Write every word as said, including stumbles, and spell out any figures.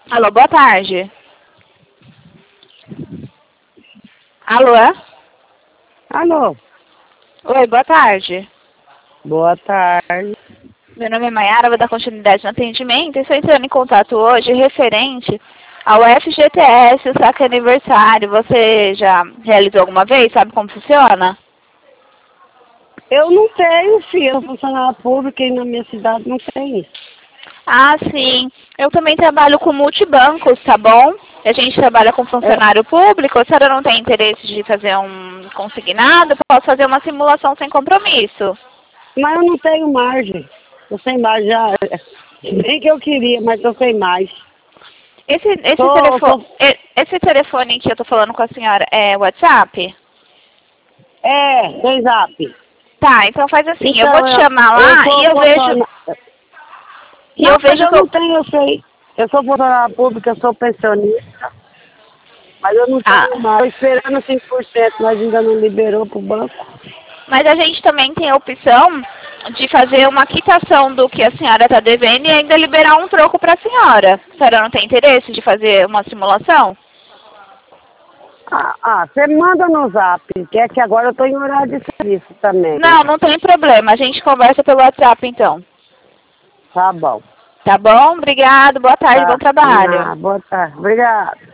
Alô, boa tarde. Alô? Alô? Oi, boa tarde. Boa tarde. Meu nome é Mayara, vou dar continuidade no atendimento. Estou entrando em contato hoje referente ao F G T S, o saque aniversário. Você já realizou alguma vez? Sabe como funciona? Eu não tenho, filho. Eu sou funcionária pública e na minha cidade não tem isso. Ah, sim. Eu também trabalho com multibancos, tá bom? A gente trabalha com É, funcionário público. A senhora não tem interesse de fazer um consignado? Posso fazer uma simulação sem compromisso. mas eu não tenho margem. Eu sem margem já. Bem que eu queria, mas eu sem mais. Esse, esse, Tô, telefone, tô, esse telefone que eu tô falando com a senhora é WhatsApp? é, tem zap. Tá, então faz assim, eu vou Então, te eu, chamar eu lá e sou eu vejo, funcionária. e Não, eu mas vejo eu que eu, não tenho, eu sei. Eu sou funcionária pública, eu sou pensionista, mas eu não ah, tenho mais. Estou esperando cinco por cento, mas ainda não liberou pro banco. mas a gente também tem a opção de fazer uma quitação do que a senhora está devendo e ainda liberar um troco para a senhora. A senhora não tem interesse de fazer uma simulação? Ah, ah, você manda no zap, que é que agora eu estou em horário de serviço também. Não, não tem problema, a gente conversa pelo WhatsApp então. Tá bom. Tá bom? Obrigado, boa tarde, bom Tá. trabalho. Ah, boa tarde. Obrigado.